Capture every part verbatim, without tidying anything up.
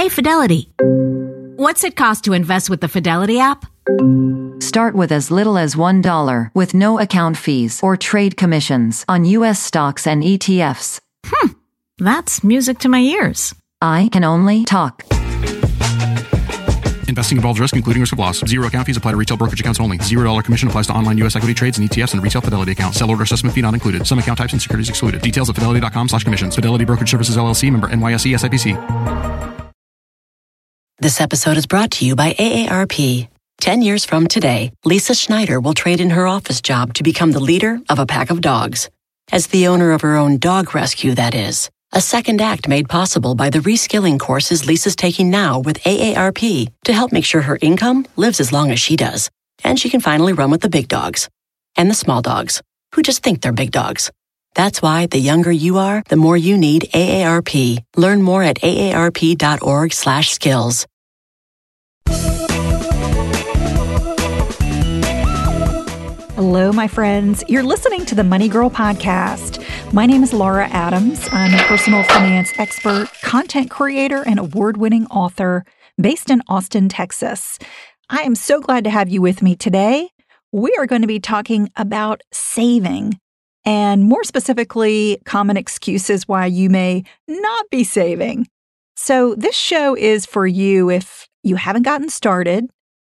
Hey, Fidelity. What's it cost to invest with the Fidelity app? Start with as little as one dollar with no account fees or trade commissions on U S stocks and E T Fs. Hmm, that's music to my ears. I can only talk. Investing involves risk, including risk of loss. Zero account fees apply to retail brokerage accounts only. Zero dollar commission applies to online U S equity trades and E T Fs and retail Fidelity accounts. Sell order assessment fee not included. Some account types and securities excluded. Details at fidelity.com slash commissions. Fidelity Brokerage Services, L L C, member N Y S E S I P C. This episode is brought to you by A A R P. Ten years from today, Lisa Schneider will trade in her office job to become the leader of a pack of dogs. As the owner of her own dog rescue, that is. A second act made possible by the reskilling courses Lisa's taking now with A A R P to help make sure her income lives as long as she does. And she can finally run with the big dogs. And the small dogs, who just think they're big dogs. That's why the younger you are, the more you need A A R P. Learn more at aarp.org slash skills. Hello, my friends. You're listening to the Money Girl podcast. My name is Laura Adams. I'm a personal finance expert, content creator, and award-winning author based in Austin, Texas. I am so glad to have you with me today. We are going to be talking about saving, and more specifically, common excuses why you may not be saving. So this show is for you if you haven't gotten started,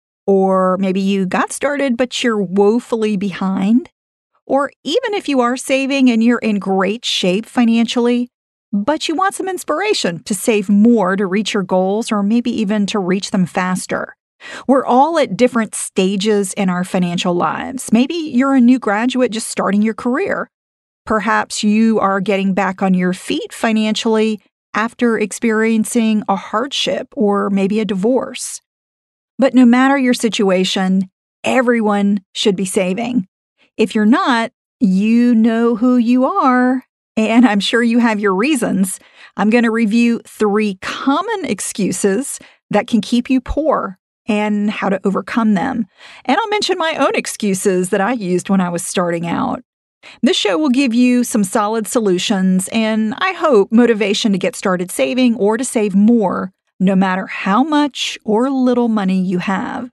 or maybe you got started, but you're woefully behind. Or even if you are saving and you're in great shape financially, but you want some inspiration to save more to reach your goals or maybe even to reach them faster. We're all at different stages in our financial lives. Maybe you're a new graduate just starting your career. Perhaps you are getting back on your feet financially after experiencing a hardship or maybe a divorce. But no matter your situation, everyone should be saving. If you're not, you know who you are, and I'm sure you have your reasons. I'm going to review three common excuses that can keep you poor and how to overcome them. And I'll mention my own excuses that I used when I was starting out. This show will give you some solid solutions and, I hope, motivation to get started saving or to save more, no matter how much or little money you have.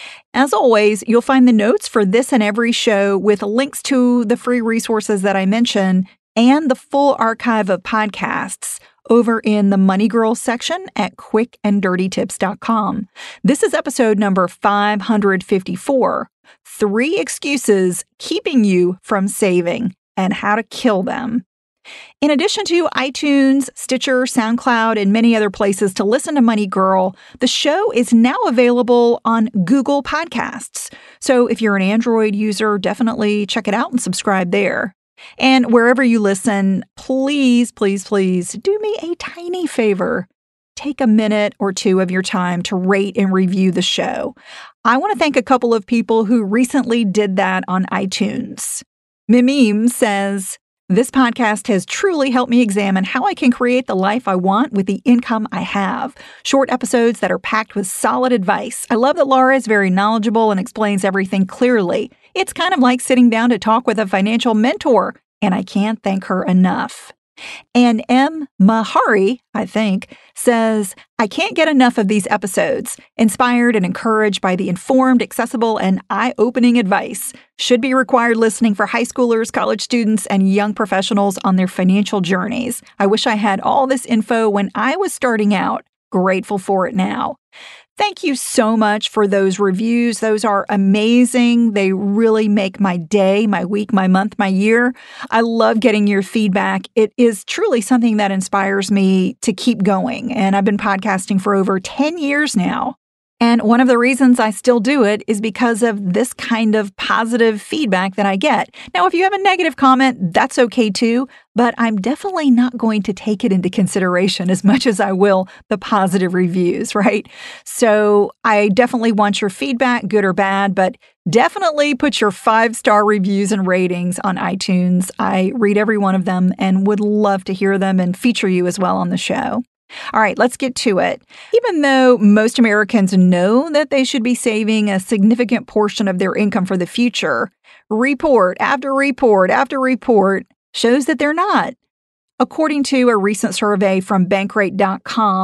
As always, you'll find the notes for this and every show with links to the free resources that I mentioned and the full archive of podcasts over in the Money Girl section at quick and dirty tips dot com. This is episode number five hundred fifty-four, Three Excuses Keeping You from Saving and How to Kill Them. In addition to iTunes, Stitcher, SoundCloud, and many other places to listen to Money Girl, the show is now available on Google Podcasts. So if you're an Android user, definitely check it out and subscribe there. And wherever you listen, please, please, please do me a tiny favor. Take a minute or two of your time to rate and review the show. I want to thank a couple of people who recently did that on iTunes. Mimim says, "This podcast has truly helped me examine how I can create the life I want with the income I have. Short episodes that are packed with solid advice. I love that Laura is very knowledgeable and explains everything clearly. It's kind of like sitting down to talk with a financial mentor, and I can't thank her enough." And M. Mahari, I think, says, "I can't get enough of these episodes. Inspired and encouraged by the informed, accessible, and eye-opening advice. Should be required listening for high schoolers, college students, and young professionals on their financial journeys. I wish I had all this info when I was starting out. Grateful for it now." Thank you so much for those reviews. Those are amazing. They really make my day, my week, my month, my year. I love getting your feedback. It is truly something that inspires me to keep going. And I've been podcasting for over ten years now. And one of the reasons I still do it is because of this kind of positive feedback that I get. Now, if you have a negative comment, that's okay too, but I'm definitely not going to take it into consideration as much as I will the positive reviews, right? So I definitely want your feedback, good or bad, but definitely put your five-star reviews and ratings on iTunes. I read every one of them and would love to hear them and feature you as well on the show. All right, let's get to it. Even though most Americans know that they should be saving a significant portion of their income for the future, report after report after report shows that they're not. According to a recent survey from Bankrate dot com,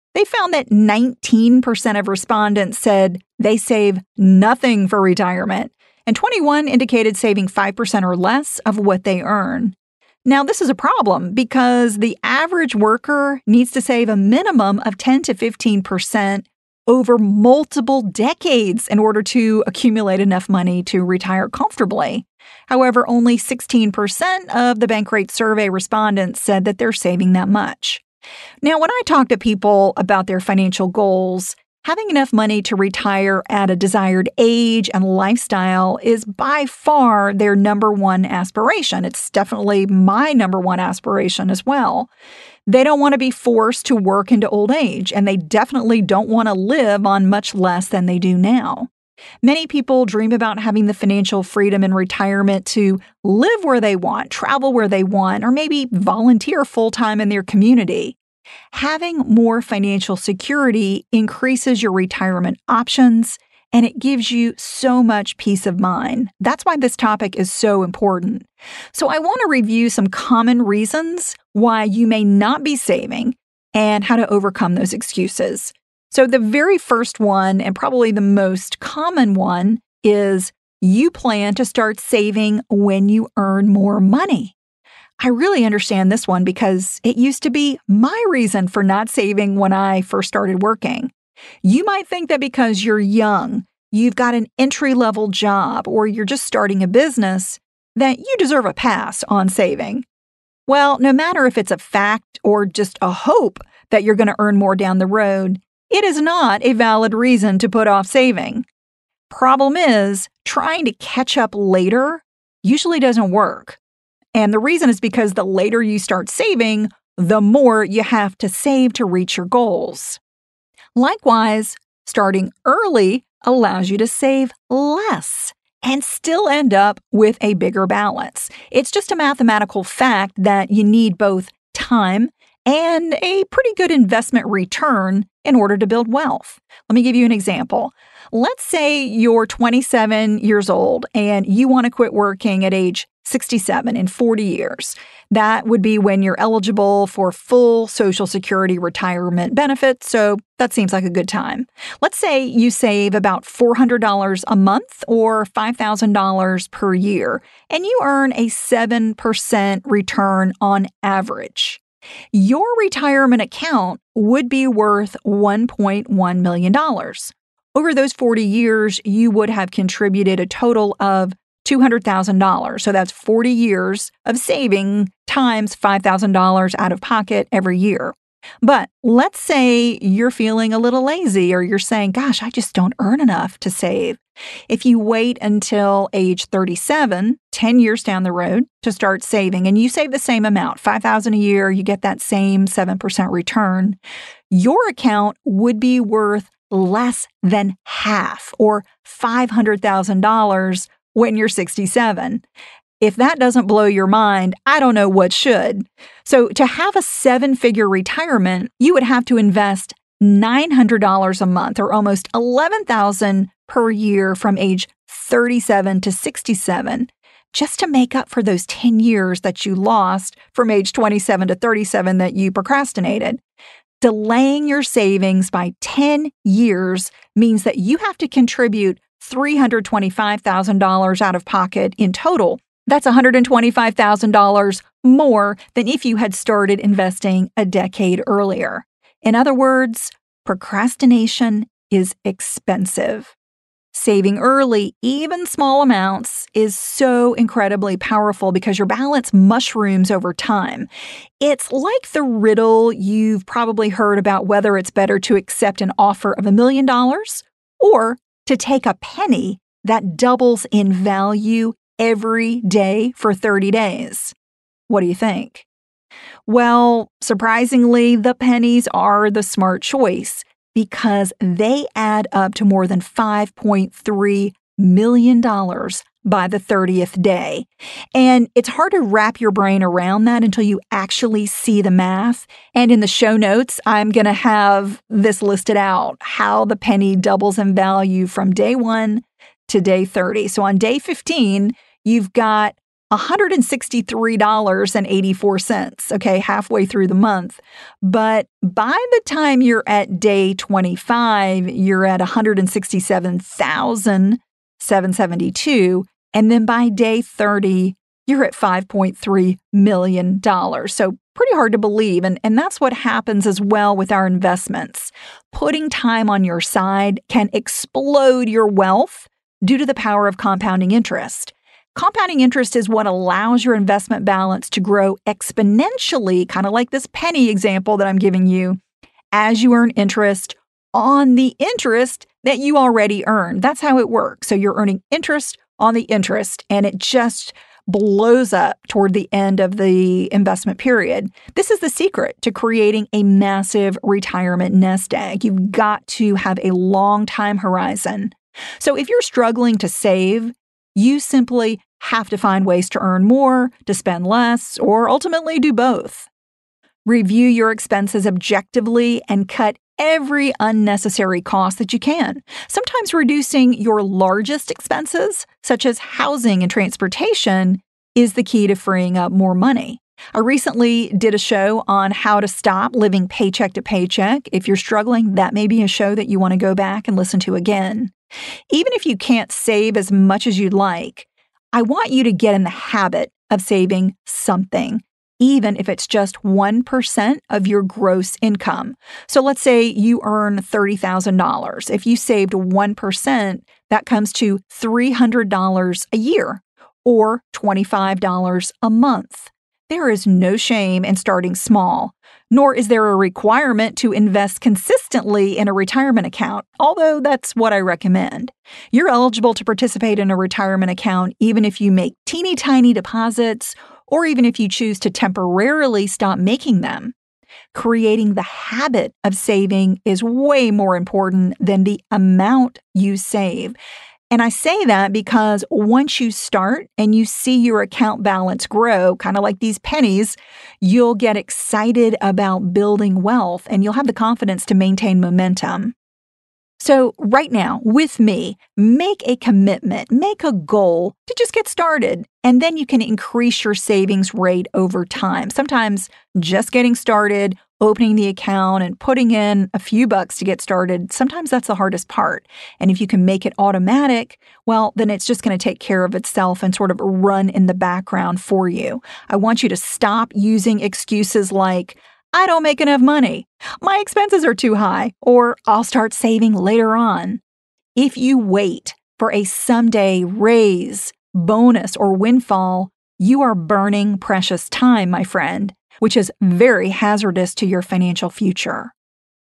They found that nineteen percent of respondents said they save nothing for retirement, and twenty-one indicated saving five percent or less of what they earn. Now, this is a problem because the average worker needs to save a minimum of ten to fifteen percent over multiple decades in order to accumulate enough money to retire comfortably. However, only sixteen percent of the Bankrate survey respondents said that they're saving that much. Now, when I talk to people about their financial goals, having enough money to retire at a desired age and lifestyle is by far their number one aspiration. It's definitely my number one aspiration as well. They don't want to be forced to work into old age, and they definitely don't want to live on much less than they do now. Many people dream about having the financial freedom in retirement to live where they want, travel where they want, or maybe volunteer full-time in their community. Having more financial security increases your retirement options, and it gives you so much peace of mind. That's why this topic is so important. So I want to review some common reasons why you may not be saving and how to overcome those excuses. So the very first one, and probably the most common one, is you plan to start saving when you earn more money. I really understand this one because it used to be my reason for not saving when I first started working. You might think that because you're young, you've got an entry-level job, or you're just starting a business, that you deserve a pass on saving. Well, no matter if it's a fact or just a hope that you're going to earn more down the road, it is not a valid reason to put off saving. Problem is, trying to catch up later usually doesn't work. And the reason is because the later you start saving, the more you have to save to reach your goals. Likewise, starting early allows you to save less and still end up with a bigger balance. It's just a mathematical fact that you need both time and a pretty good investment return in order to build wealth. Let me give you an example. Let's say you're twenty-seven years old and you want to quit working at age sixty-seven in forty years. That would be when you're eligible for full Social Security retirement benefits, so that seems like a good time. Let's say you save about four hundred dollars a month or five thousand dollars per year, and you earn a seven percent return on average. Your retirement account would be worth one point one million dollars. Over those forty years, you would have contributed a total of two hundred thousand dollars. So that's forty years of saving times five thousand dollars out of pocket every year. But let's say you're feeling a little lazy, or you're saying, gosh, I just don't earn enough to save. If you wait until age thirty-seven, ten years down the road, to start saving, and you save the same amount, five thousand dollars a year, you get that same seven percent return, your account would be worth less than half, or five hundred thousand dollars when you're sixty-seven. If that doesn't blow your mind, I don't know what should. So to have a seven-figure retirement, you would have to invest nine hundred dollars a month, or almost eleven thousand dollars per year from age thirty-seven to sixty-seven, just to make up for those ten years that you lost from age twenty-seven to thirty-seven that you procrastinated. Delaying your savings by ten years means that you have to contribute three hundred twenty-five thousand dollars out of pocket in total. That's one hundred twenty-five thousand dollars more than if you had started investing a decade earlier. In other words, procrastination is expensive. Saving early, even small amounts, is so incredibly powerful because your balance mushrooms over time. It's like the riddle you've probably heard about whether it's better to accept an offer of a million dollars or to take a penny that doubles in value every day for thirty days. What do you think? Well, surprisingly, the pennies are the smart choice because they add up to more than five point three million dollars by the thirtieth day. And it's hard to wrap your brain around that until you actually see the math. And in the show notes, I'm going to have this listed out, how the penny doubles in value from day one to day thirty. So on day fifteen, you've got one hundred sixty-three dollars and eighty-four cents, okay, halfway through the month. But by the time you're at day twenty-five, you're at one hundred sixty-seven thousand seven hundred seventy-two dollars. And then by day thirty, you're at five point three million dollars. So pretty hard to believe. And, and that's what happens as well with our investments. Putting time on your side can explode your wealth due to the power of compounding interest. Compounding interest is what allows your investment balance to grow exponentially, kind of like this penny example that I'm giving you, as you earn interest on the interest that you already earned. That's how it works. So you're earning interest on the interest, and it just blows up toward the end of the investment period. This is the secret to creating a massive retirement nest egg. You've got to have a long time horizon. So if you're struggling to save, you simply have to find ways to earn more, to spend less, or ultimately do both. Review your expenses objectively and cut every unnecessary cost that you can. Sometimes reducing your largest expenses, such as housing and transportation, is the key to freeing up more money. I recently did a show on how to stop living paycheck to paycheck. If you're struggling, that may be a show that you want to go back and listen to again. Even if you can't save as much as you'd like, I want you to get in the habit of saving something, even if it's just one percent of your gross income. So let's say you earn thirty thousand dollars. If you saved one percent, that comes to three hundred dollars a year or twenty-five dollars a month. There is no shame in starting small, nor is there a requirement to invest consistently in a retirement account, although that's what I recommend. You're eligible to participate in a retirement account even if you make teeny tiny deposits or even if you choose to temporarily stop making them. Creating the habit of saving is way more important than the amount you save. And I say that because once you start and you see your account balance grow, kind of like these pennies, you'll get excited about building wealth and you'll have the confidence to maintain momentum. So right now, with me, make a commitment, make a goal to just get started, and then you can increase your savings rate over time. Sometimes just getting started, opening the account and putting in a few bucks to get started, sometimes that's the hardest part. And if you can make it automatic, well, then it's just going to take care of itself and sort of run in the background for you. I want you to stop using excuses like, I don't make enough money, my expenses are too high, or I'll start saving later on. If you wait for a someday raise, bonus, or windfall, you are burning precious time, my friend, which is very hazardous to your financial future.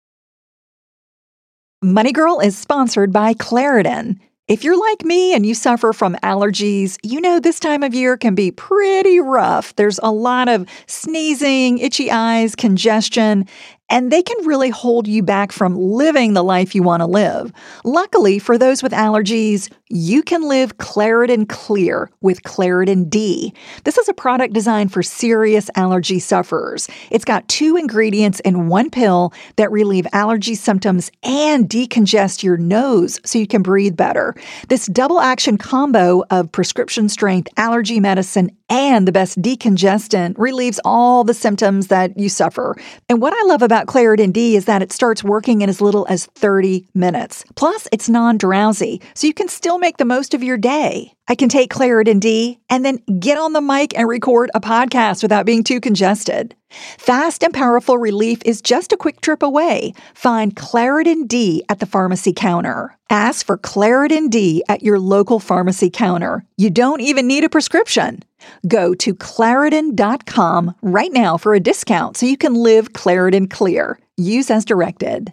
Money Girl is sponsored by Claritin. If you're like me and you suffer from allergies, you know this time of year can be pretty rough. There's a lot of sneezing, itchy eyes, congestion, and they can really hold you back from living the life you want to live. Luckily, for those with allergies, you can live Claritin Clear with Claritin D. This is a product designed for serious allergy sufferers. It's got two ingredients in one pill that relieve allergy symptoms and decongest your nose so you can breathe better. This double-action combo of prescription-strength allergy medicine and the best decongestant relieves all the symptoms that you suffer. And what I love about Claritin D is that it starts working in as little as thirty minutes. Plus, it's non-drowsy, so you can still make the most of your day. I can take Claritin D and then get on the mic and record a podcast without being too congested. Fast and powerful relief is just a quick trip away. Find Claritin D at the pharmacy counter. Ask for Claritin D at your local pharmacy counter. You don't even need a prescription. Go to Claritin dot com right now for a discount so you can live Claritin Clear. Use as directed.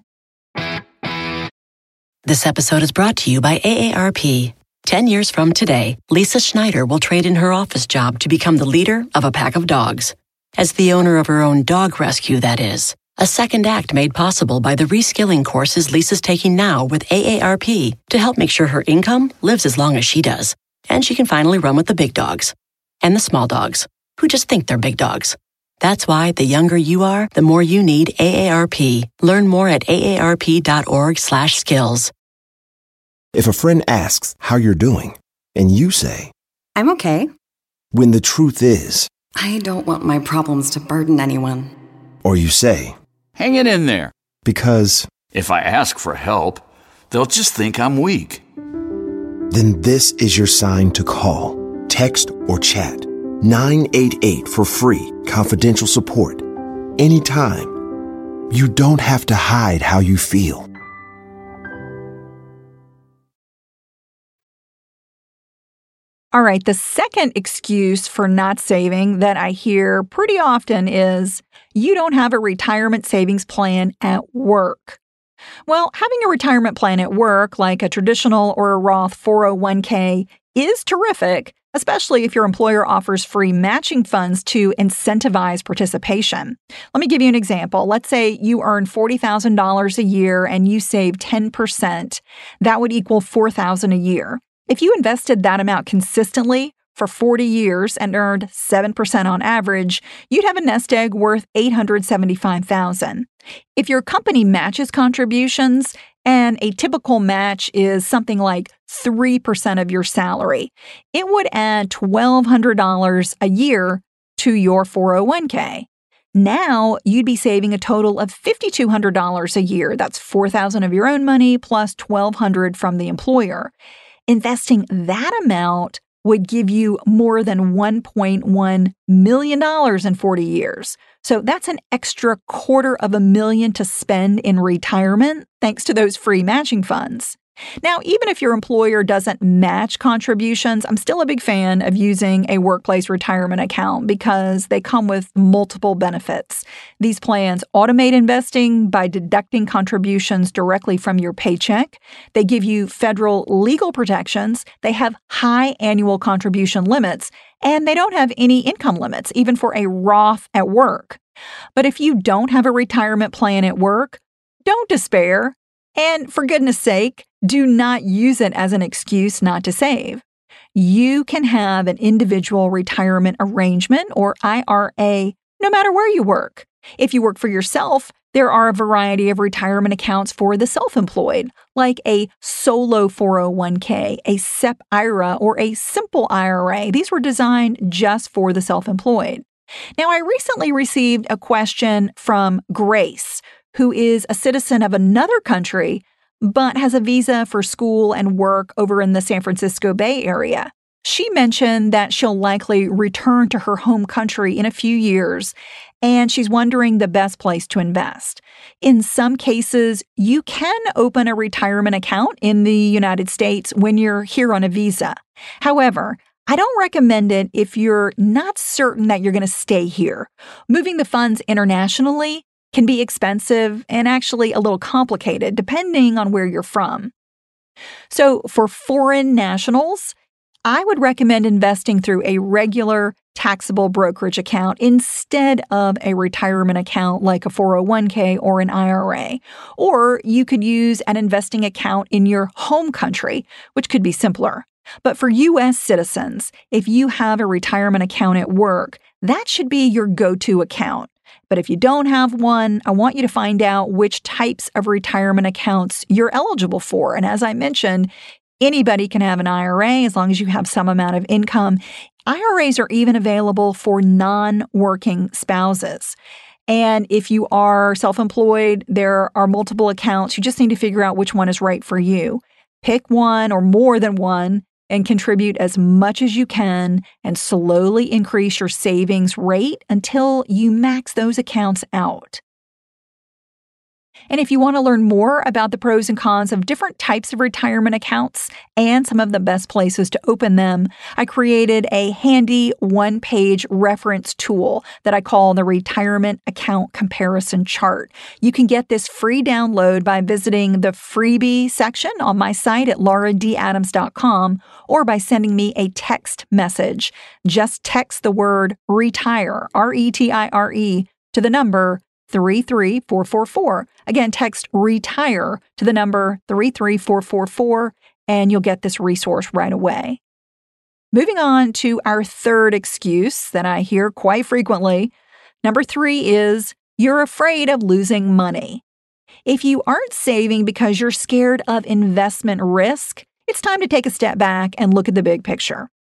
This episode is brought to you by A A R P. Ten years from today, Lisa Schneider will trade in her office job to become the leader of a pack of dogs. As the owner of her own dog rescue, that is. A second act made possible by the reskilling courses Lisa's taking now with A A R P to help make sure her income lives as long as she does. And she can finally run with the big dogs. And the small dogs, who just think they're big dogs. That's why the younger you are, the more you need A A R P. Learn more at aarp.org slash skills. If a friend asks how you're doing, and you say, I'm okay. when the truth is, I don't want my problems to burden anyone. Or you say, hang it in there. Because if I ask for help, they'll just think I'm weak. Then this is your sign to call, text, or chat nine eight eight for free, confidential support. Anytime. You don't have to hide how you feel. All right, the second excuse for not saving that I hear pretty often is you don't have a retirement savings plan at work. Well, having a retirement plan at work, like a traditional or a Roth four oh one k, is terrific, especially if your employer offers free matching funds to incentivize participation. Let me give you an example. Let's say you earn forty thousand dollars a year and you save ten percent. That would equal four thousand dollars a year. If you invested that amount consistently for forty years and earned seven percent on average, you'd have a nest egg worth eight hundred seventy-five thousand dollars. If your company matches contributions, and a typical match is something like three percent of your salary, it would add twelve hundred dollars a year to your four oh one k. Now you'd be saving a total of five thousand two hundred dollars a year. That's four thousand dollars of your own money plus twelve hundred dollars from the employer. Investing that amount would give you more than one point one million dollars in forty years. So that's an extra quarter of a million to spend in retirement thanks to those free matching funds. Now, even if your employer doesn't match contributions, I'm still a big fan of using a workplace retirement account because they come with multiple benefits. These plans automate investing by deducting contributions directly from your paycheck. They give you federal legal protections. They have high annual contribution limits, and they don't have any income limits, even for a Roth at work. But if you don't have a retirement plan at work, don't despair. And for goodness sake, do not use it as an excuse not to save. You can have an individual retirement arrangement or I R A no matter where you work. If you work for yourself, there are a variety of retirement accounts for the self-employed, like a solo four oh one k, a S E P I R A, or a simple I R A. These were designed just for the self-employed. Now, I recently received a question from Grace, who is a citizen of another country, but has a visa for school and work over in the San Francisco Bay Area. She mentioned that she'll likely return to her home country in a few years, and she's wondering the best place to invest. In some cases, you can open a retirement account in the United States when you're here on a visa. However, I don't recommend it if you're not certain that you're going to stay here. Moving the funds internationally can be expensive and actually a little complicated depending on where you're from. So for foreign nationals, I would recommend investing through a regular taxable brokerage account instead of a retirement account like a four oh one k or an I R A. Or you could use an investing account in your home country, which could be simpler. But for U S citizens, if you have a retirement account at work, that should be your go-to account. But if you don't have one, I want you to find out which types of retirement accounts you're eligible for. And as I mentioned, anybody can have an I R A as long as you have some amount of income. I R As are even available for non-working spouses. And if you are self-employed, there are multiple accounts. You just need to figure out which one is right for you. Pick one or more than one and contribute as much as you can and slowly increase your savings rate until you max those accounts out. And if you want to learn more about the pros and cons of different types of retirement accounts and some of the best places to open them, I created a handy one-page reference tool that I call the Retirement Account Comparison Chart. You can get this free download by visiting the freebie section on my site at laura d adams dot com or by sending me a text message. Just text the word RETIRE, R E T I R E, to the number three three four four four. Again, text RETIRE to the number three three four four four, and you'll get this resource right away. Moving on to our third excuse that I hear quite frequently. Number three is you're afraid of losing money. If you aren't saving because you're scared of investment risk, it's time to take a step back and look at the big picture.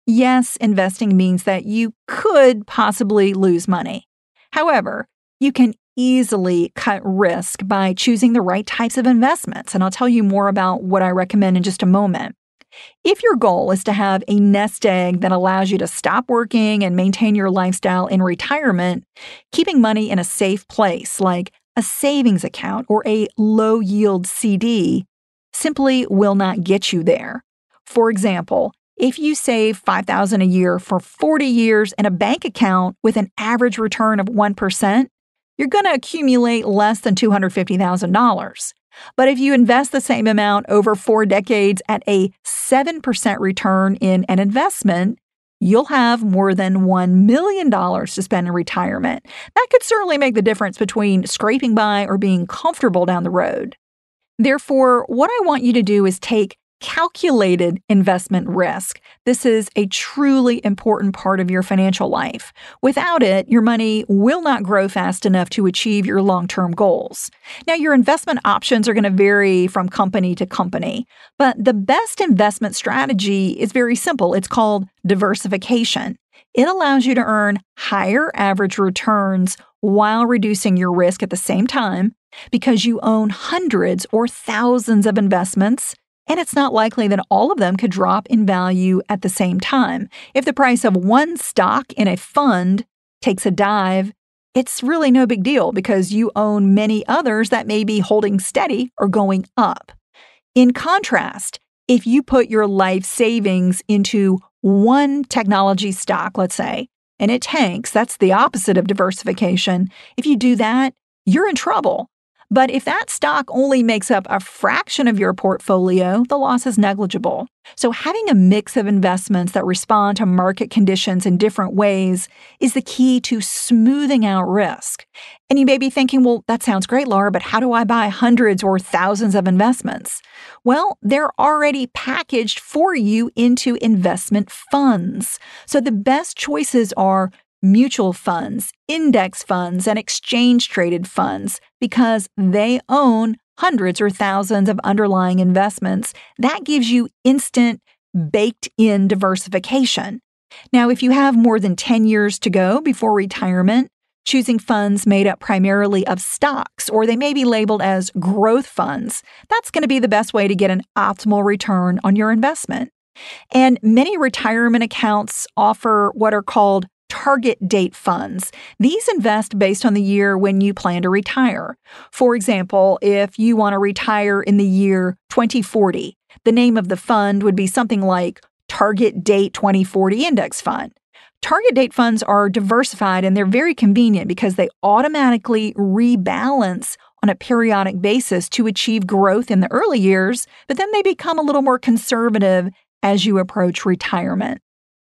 Yes, investing means that you could possibly lose money. However, you can easily cut risk by choosing the right types of investments, and I'll tell you more about what I recommend in just a moment. If your goal is to have a nest egg that allows you to stop working and maintain your lifestyle in retirement, keeping money in a safe place like a savings account or a low-yield C D simply will not get you there. For example, if you save five thousand dollars a year for forty years in a bank account with an average return of one percent, you're going to accumulate less than two hundred fifty thousand dollars. But if you invest the same amount over four decades at a seven percent return in an investment, you'll have more than one million dollars to spend in retirement. That could certainly make the difference between scraping by or being comfortable down the road. Therefore, what I want you to do is take calculated investment risk. This is a truly important part of your financial life. Without it, your money will not grow fast enough to achieve your long-term goals. Now, your investment options are going to vary from company to company, but the best investment strategy is very simple. It's called diversification. It allows you to earn higher average returns while reducing your risk at the same time because you own hundreds or thousands of investments, and it's not likely that all of them could drop in value at the same time. If the price of one stock in a fund takes a dive, it's really no big deal because you own many others that may be holding steady or going up. In contrast, if you put your life savings into one technology stock, let's say, and it tanks, that's the opposite of diversification. If you do that, you're in trouble. But if that stock only makes up a fraction of your portfolio, the loss is negligible. So having a mix of investments that respond to market conditions in different ways is the key to smoothing out risk. And you may be thinking, well, that sounds great, Laura, but how do I buy hundreds or thousands of investments? Well, they're already packaged for you into investment funds. So the best choices are mutual funds, index funds, and exchange-traded funds because they own hundreds or thousands of underlying investments. That gives you instant, baked-in diversification. Now, if you have more than ten years to go before retirement, choosing funds made up primarily of stocks, or they may be labeled as growth funds, that's going to be the best way to get an optimal return on your investment. And many retirement accounts offer what are called target date funds. These invest based on the year when you plan to retire. For example, if you want to retire in the year twenty forty, the name of the fund would be something like Target Date twenty forty Index Fund. Target date funds are diversified and they're very convenient because they automatically rebalance on a periodic basis to achieve growth in the early years, but then they become a little more conservative as you approach retirement.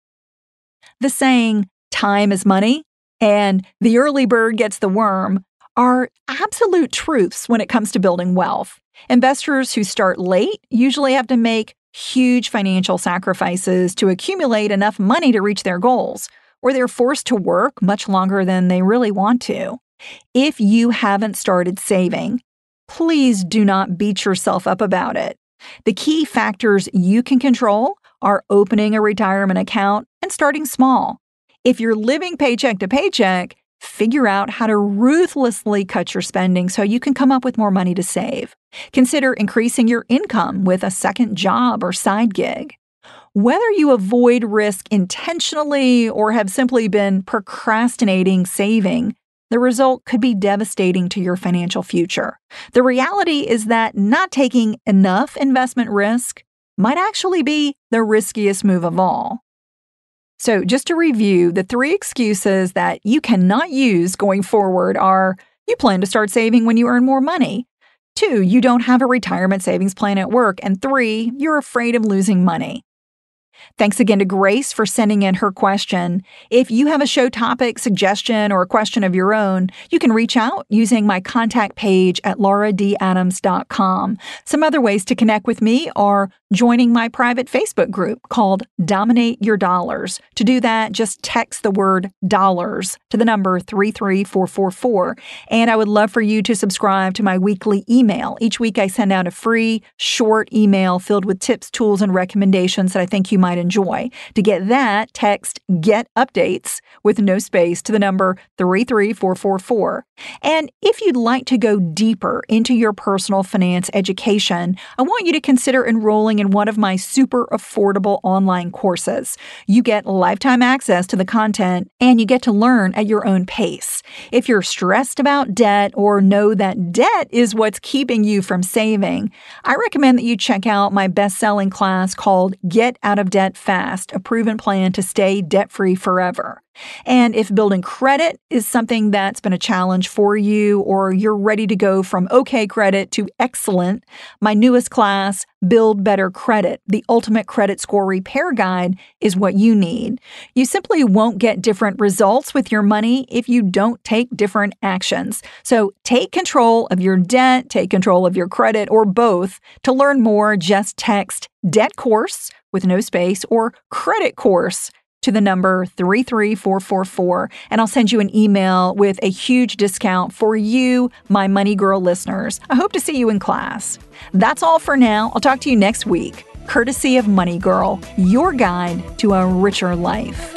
The saying, time is money, and the early bird gets the worm are absolute truths when it comes to building wealth. Investors who start late usually have to make huge financial sacrifices to accumulate enough money to reach their goals, or they're forced to work much longer than they really want to. If you haven't started saving, please do not beat yourself up about it. The key factors you can control are opening a retirement account and starting small. If you're living paycheck to paycheck, figure out how to ruthlessly cut your spending so you can come up with more money to save. Consider increasing your income with a second job or side gig. Whether you avoid risk intentionally or have simply been procrastinating saving, the result could be devastating to your financial future. The reality is that not taking enough investment risk might actually be the riskiest move of all. So just to review, the three excuses that you cannot use going forward are: you plan to start saving when you earn more money. Two, you don't have a retirement savings plan at work. And three, you're afraid of losing money. Thanks again to Grace for sending in her question. If you have a show topic, suggestion, or a question of your own, you can reach out using my contact page at laura d adams dot com. Some other ways to connect with me are joining my private Facebook group called Dominate Your Dollars. To do that, just text the word dollars to the number three three four four four. And I would love for you to subscribe to my weekly email. Each week I send out a free, short email filled with tips, tools, and recommendations that I think you might enjoy. To get that, text GET UPDATES with no space to the number three three four four four. And if you'd like to go deeper into your personal finance education, I want you to consider enrolling in one of my super affordable online courses. You get lifetime access to the content and you get to learn at your own pace. If you're stressed about debt or know that debt is what's keeping you from saving, I recommend that you check out my best-selling class called Get Out of Debt Fast, a proven plan to stay debt-free forever. And if building credit is something that's been a challenge for you, or you're ready to go from okay credit to excellent, my newest class, Build Better Credit, the Ultimate Credit Score Repair Guide, is what you need. You simply won't get different results with your money if you don't take different actions. So take control of your debt, take control of your credit, or both. To learn more, just text Debt Course with no space or Credit Course to the number three three four four four, and I'll send you an email with a huge discount for you, my Money Girl listeners. I hope to see you in class. That's all for now. I'll talk to you next week, courtesy of Money Girl, your guide to a richer life.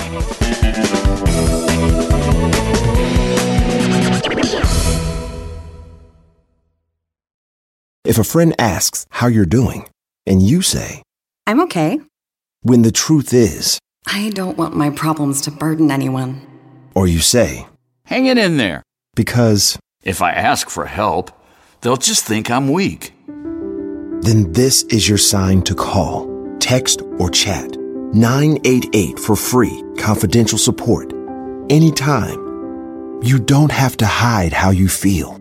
If a friend asks how you're doing, and you say, I'm okay. When the truth is, I don't want my problems to burden anyone. Or you say, Hang it in there. Because if I ask for help, they'll just think I'm weak. Then this is your sign to call, text, or chat nine eight eight for free, confidential support. Anytime. You don't have to hide how you feel.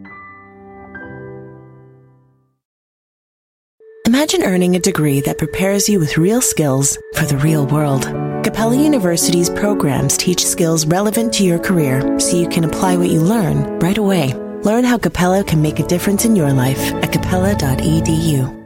Imagine earning a degree that prepares you with real skills for the real world. Capella University's programs teach skills relevant to your career so you can apply what you learn right away. Learn how Capella can make a difference in your life at capella dot e d u.